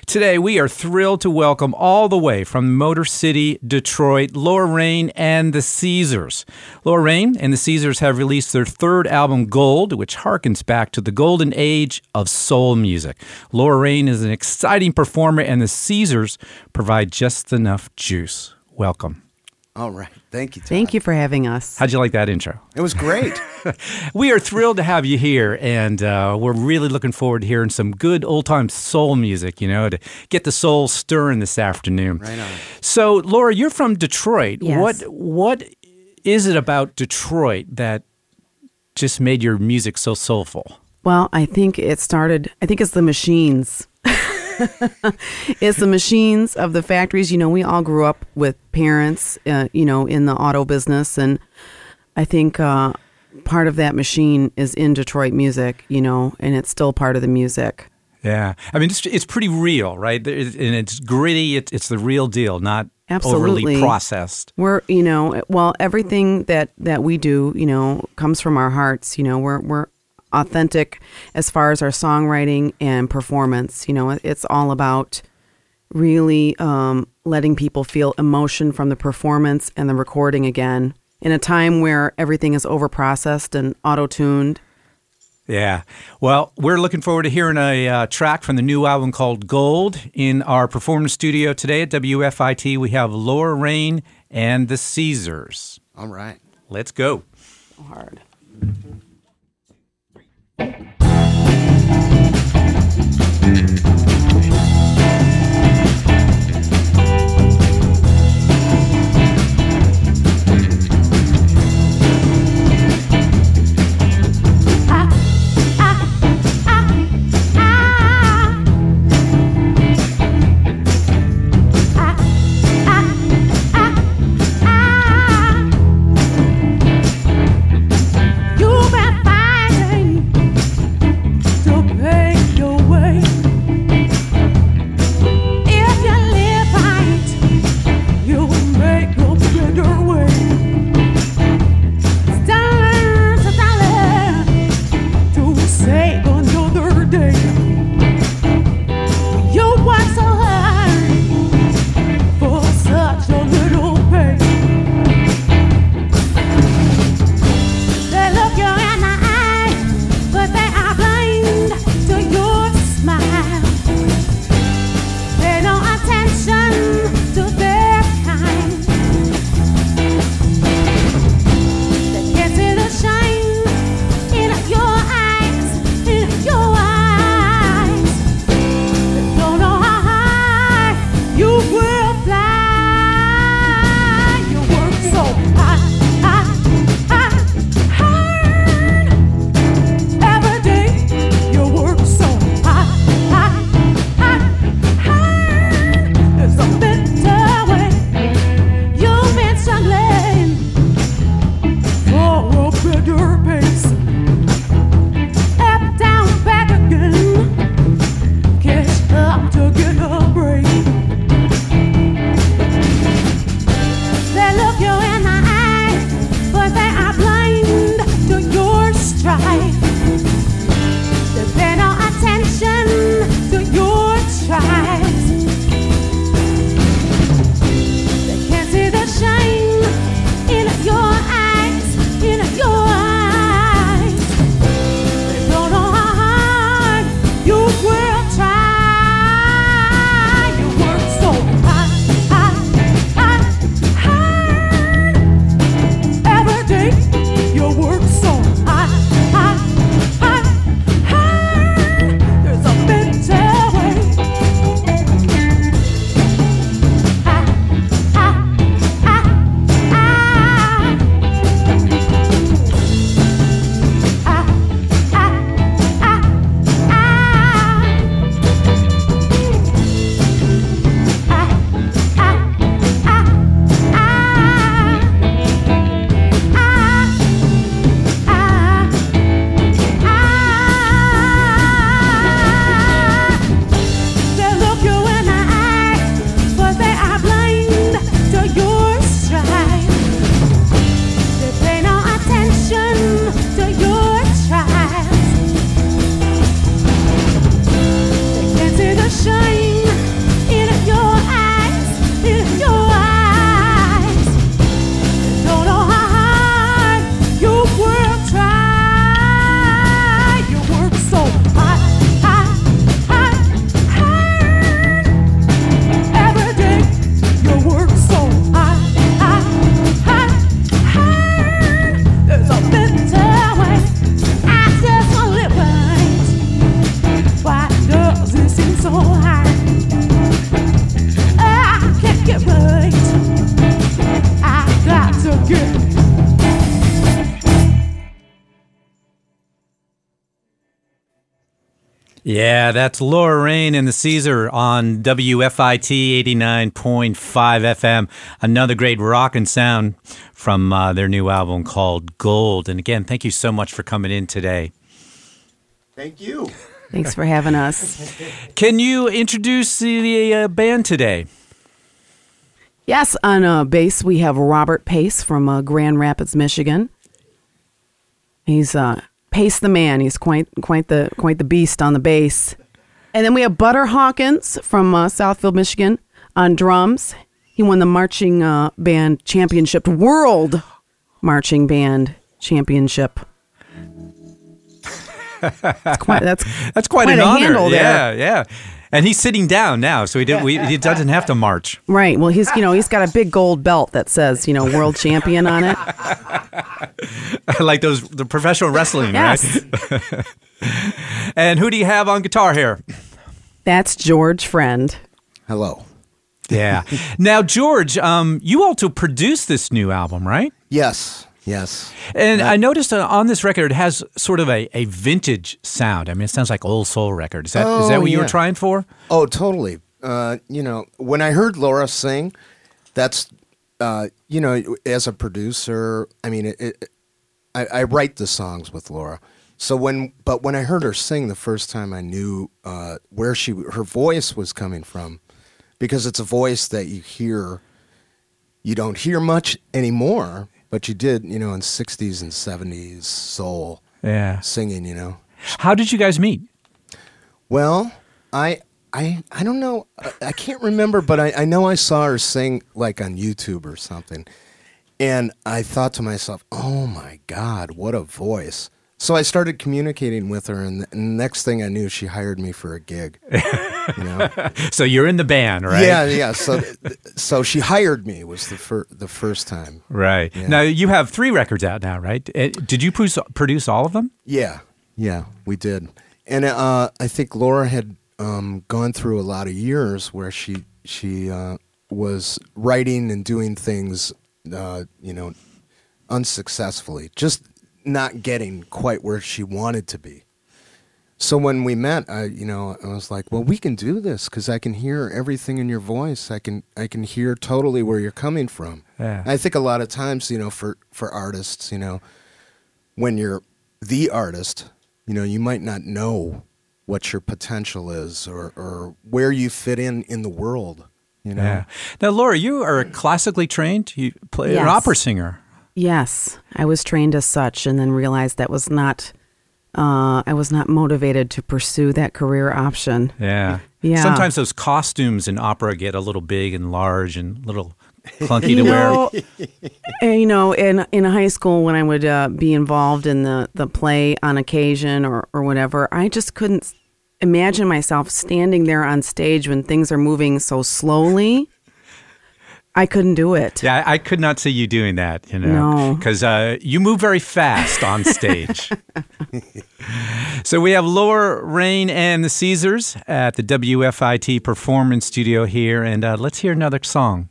Today, we are thrilled to welcome all the way from Motor City, Detroit, Laura Rain and the Caesars. Laura Rain and the Caesars have released their third album, Gold, which harkens back to the golden age of soul music. Laura Rain is an exciting performer, and the Caesars provide just enough juice. Welcome. All right. Thank you, Todd. Thank you for having us. How'd you like that intro? It was great. We are thrilled to have you here, and we're really looking forward to hearing some good old-time soul music, to get the soul stirring this afternoon. Right on. So, Laura, you're from Detroit. Yes. What is it about Detroit that just made your music so soulful? Well, I think it's the machines. It's the machines of the factories. We all grew up with parents, in the auto business. And I think part of that machine is in Detroit music, and it's still part of the music. Yeah. I mean, it's pretty real, right? And it's gritty. It's the real deal, not Absolutely. overly processed. We're, everything that we do, comes from our hearts. We're authentic as far as our songwriting and performance. It's all about really letting people feel emotion from the performance and the recording again in a time where everything is overprocessed and auto-tuned. Yeah. Well, we're looking forward to hearing a track from the new album called Gold. In our performance studio today at WFIT, we have Laura Rain and the Caesars. All right. Let's go. Hard. You've been fighting Yeah, that's Laura Rain and the Caesar on WFIT 89.5 FM. Another great rock and sound from their new album called Gold. And again, thank you so much for coming in today. Thank you. Thanks for having us. Can you introduce the band today? Yes, on bass we have Robert Pace from Grand Rapids, Michigan. He's Pace the man. He's quite the beast on the bass. And then we have Butter Hawkins from Southfield, Michigan on drums. He won the marching band championship, World Marching Band Championship. That's quite an honor. Handle there. Yeah. And he's sitting down now, so he doesn't have to march. Right. Well, he's got a big gold belt that says, world champion on it. Like the professional wrestling, yes. Right? And who do you have on guitar here? That's George Friend. Hello. Yeah. Now, George, you also produced this new album, right? Yes. And I noticed on this record it has sort of a vintage sound. I mean, it sounds like old soul record. Is that what you were trying for? Oh, totally. When I heard Laura sing, that's, as a producer, I mean, I write the songs with Laura. So when I heard her sing the first time, I knew where her voice was coming from, because it's a voice that you don't hear much anymore. But you did, in 60s and 70s soul singing, How did you guys meet? Well, I don't know. I can't remember, but I know I saw her sing like on YouTube or something. And I thought to myself, oh my God, what a voice. So I started communicating with her, and the next thing I knew, she hired me for a gig. So you're in the band, right? Yeah. So she hired me was the first time. Right. Yeah. Now you have 3 records out now, right? Did you produce all of them? Yeah, we did. And I think Laura had gone through a lot of years where she was writing and doing things, unsuccessfully, just not getting quite where she wanted to be. So when we met, I was like, well, we can do this because I can hear everything in your voice. I can hear totally where you're coming from. Yeah. I think a lot of times, for artists, when you're the artist, you might not know what your potential is or where you fit in the world. Yeah. Now, Laura, you are classically trained. You play an opera singer. Yes, I was trained as such, and then realized that was not. I was not motivated to pursue that career option. Yeah. Sometimes those costumes in opera get a little big and large and a little clunky to wear. In high school when I would be involved in the play on occasion or whatever, I just couldn't imagine myself standing there on stage when things are moving so slowly. I couldn't do it. Yeah, I could not see you doing that, No. Because you move very fast on stage. So we have Laura Rain and the Caesars at the WFIT Performance Studio here, and let's hear another song.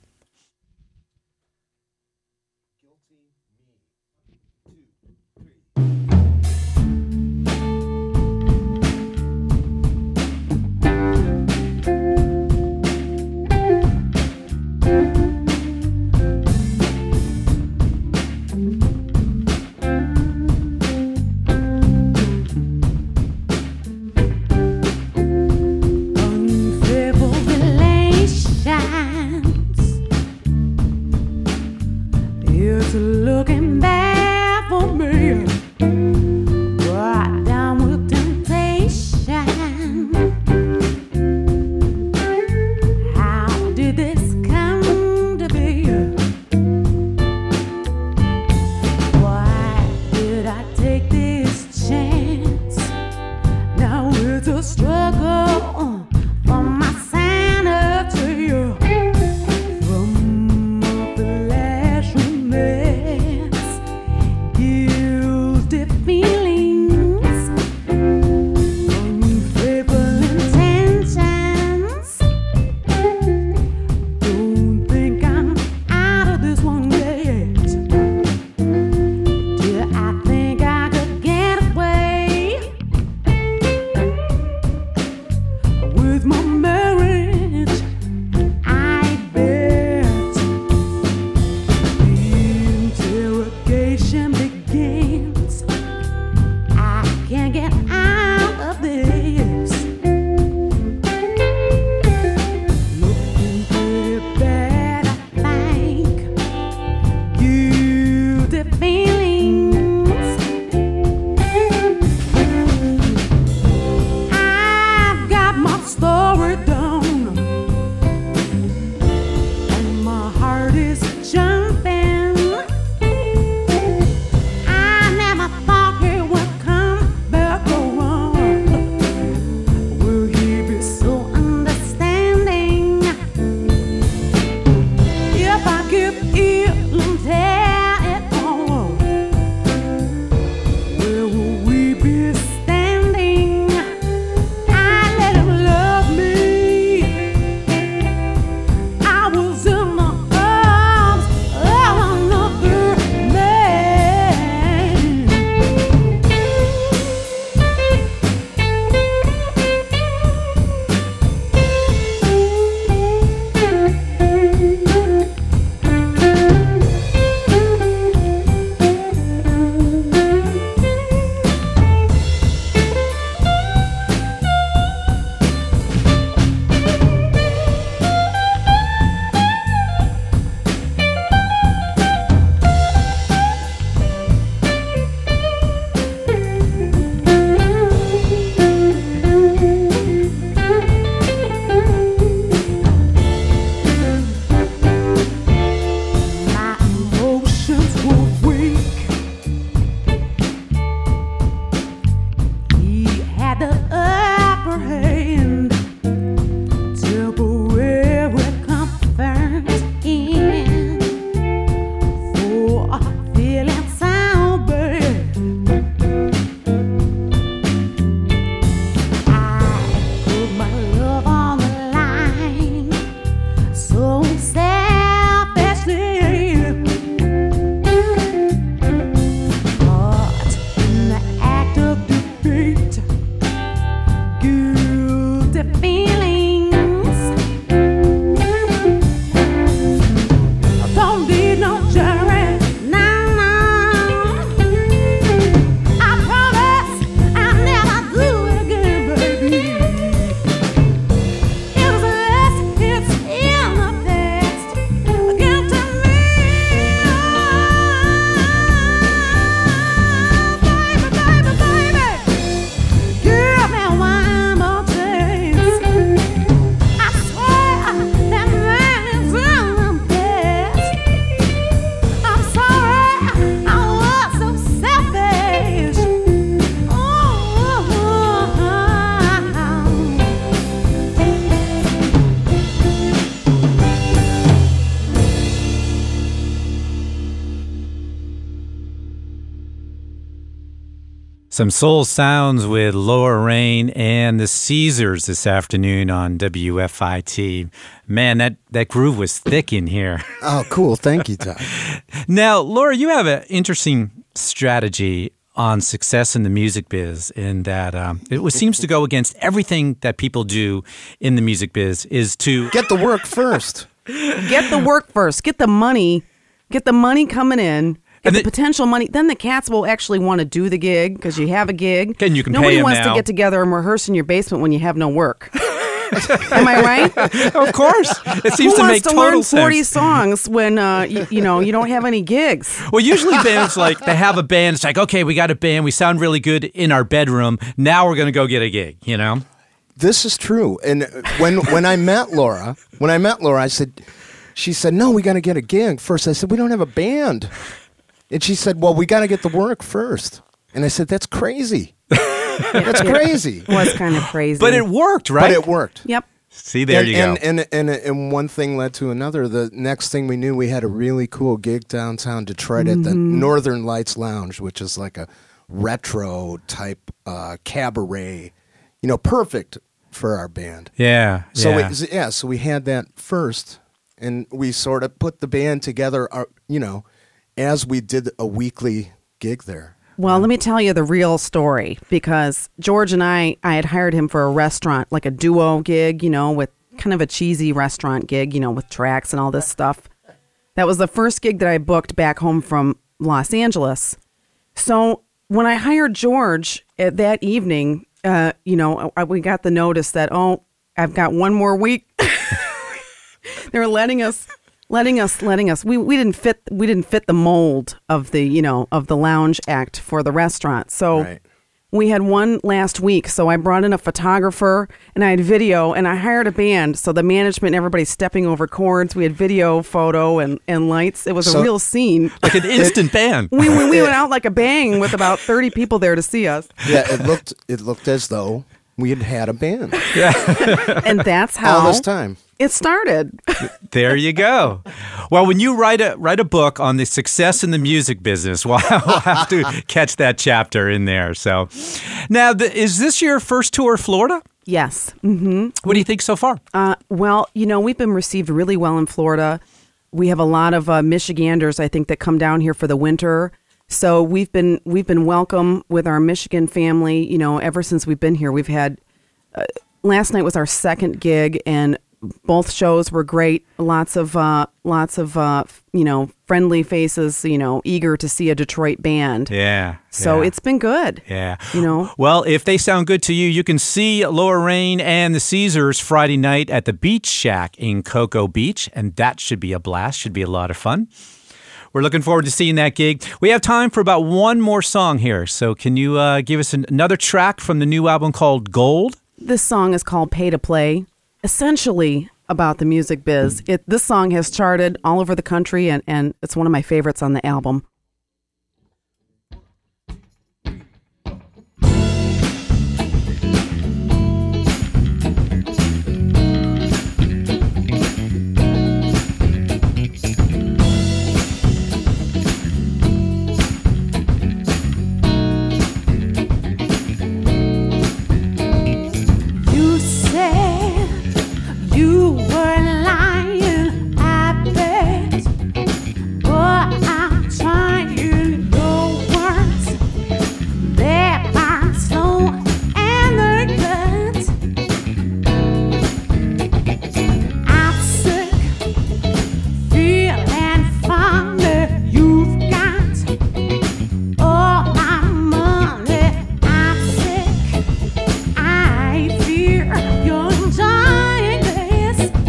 Unfavorable relations with my marriage, I bet the interrogation begins. I can't get out of this. Looking pretty bad, I think. Guilty feelings. I've got my story down, and my heart is jumping. I never thought he would come back around. Will he be so understanding? If I give in and tear it all, where will we be standing? I let him love me. I was in the arms of another man. My emotions were weak. He had the upper hand. Temporary comfort in for feeling so bad. I put my love on the line so selfishly. Caught in the act of defeat, guilty feelings. I don't need no jury, no, no. I promise I'll never do it again, baby. It was a last, it's in the past. Again to me, baby, baby. Give me one more chance. I swear that man is in the past. I'm sorry I was so selfish. Some soul sounds with Laura Rain and the Caesars this afternoon on WFIT. Man, that groove was thick in here. Oh, cool. Thank you, Todd. Now, Laura, you have an interesting strategy on success in the music biz in that it seems to go against everything that people do in the music biz is to Get the work first. Get the work first. Get the money. Get the money coming in. Get And the the- potential money. Then the cats will actually want to do the gig because you have a gig. And you can pay Nobody 'em wants now. to get together and rehearse in your basement when you have no work. Am I right? Of course. It seems Who to wants make to total learn 40 sense. songs when you don't have any gigs? Well, usually bands like they have a band. It's like, okay, we got a band. We sound really good in our bedroom. Now we're going to go get a gig. You know. This is true. And when I met Laura, she said, no, we got to get a gig first. I said, we don't have a band. And she said, well, we got to get the work first. And I said, that's crazy. That's crazy. It was kind of crazy. But it worked, right? But it worked. Yep. See, there you go. And one thing led to another. The next thing we knew, we had a really cool gig downtown Detroit at the Northern Lights Lounge, which is like a retro type cabaret. Perfect for our band. Yeah. So we had that first, and we sort of put the band together, as we did a weekly gig there. Well, let me tell you the real story, because George and I had hired him for a restaurant, like a duo gig, with kind of a cheesy restaurant gig, with tracks and all this stuff. That was the first gig that I booked back home from Los Angeles. So when I hired George that evening, we got the notice that, I've got one more week. They were letting us. We didn't fit the mold of the lounge act for the restaurant. So Right. we had one last week. So I brought in a photographer and I had video and I hired a band. So the management and everybody stepping over cords. We had video, photo, and lights. It was a real scene. Like an instant band. We went out like a bang with about 30 people there to see us. Yeah, it looked as though we had a band And that's how all this time. it started. There you go. Well, when you write a book on the success in the music business, we'll have to catch that chapter in there. So, now, is this your first tour of Florida? Yes. Mm-hmm. What do you think so far? Well, we've been received really well in Florida. We have a lot of Michiganders, I think, that come down here for the winter. So we've been welcome with our Michigan family. Ever since we've been here, we've had. Last night was our second gig, and both shows were great. Lots of friendly faces. Eager to see a Detroit band. Yeah. So it's been good. Yeah. Well, if they sound good to you, you can see Laura Rain and the Caesars Friday night at the Beach Shack in Cocoa Beach, and that should be a blast. Should be a lot of fun. We're looking forward to seeing that gig. We have time for about one more song here. So can you give us another track from the new album called Gold? This song is called Pay to Play, essentially about the music biz. This song has charted all over the country, and it's one of my favorites on the album. You're enjoying this.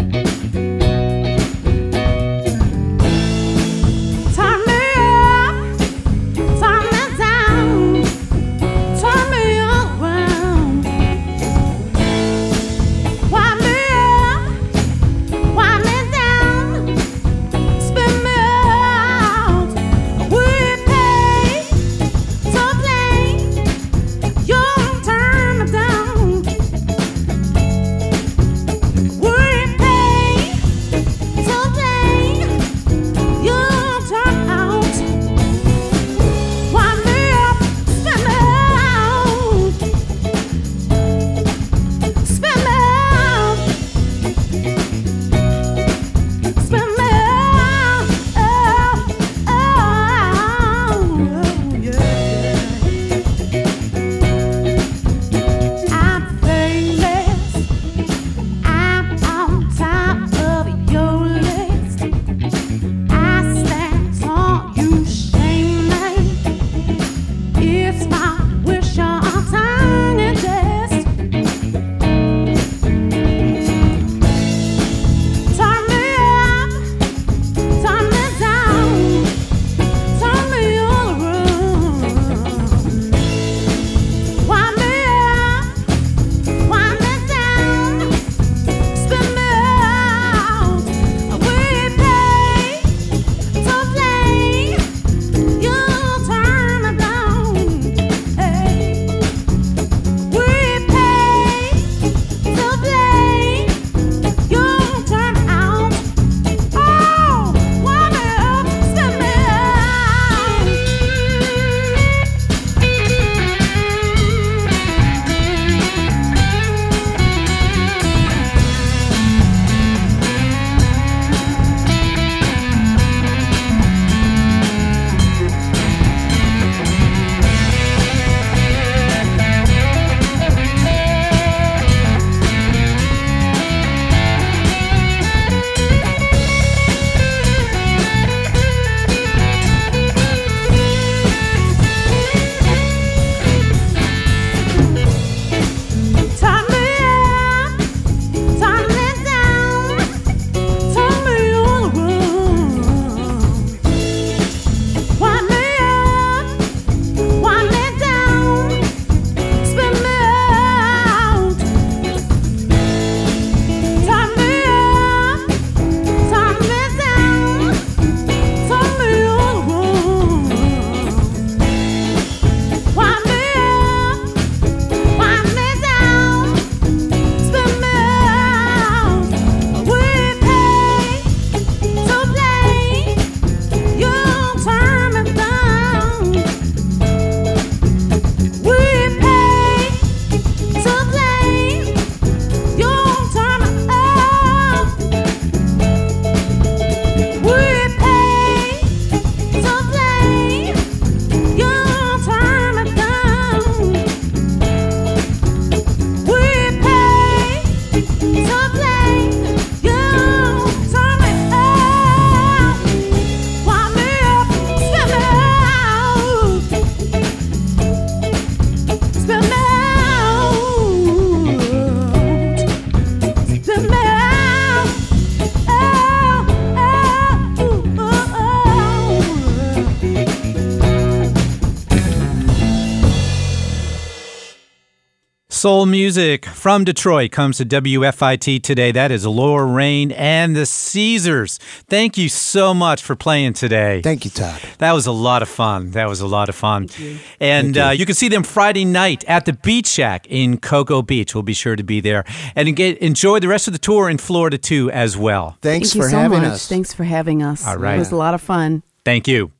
Soul music from Detroit comes to WFIT today. That is Laura Rain and the Caesars. Thank you so much for playing today. Thank you, Todd. That was a lot of fun. Thank you. And you can see them Friday night at the Beach Shack in Cocoa Beach. We'll be sure to be there. And enjoy the rest of the tour in Florida, too, as well. Thanks Thank for you so having much. us. Thanks for having us. All right. It was a lot of fun. Thank you.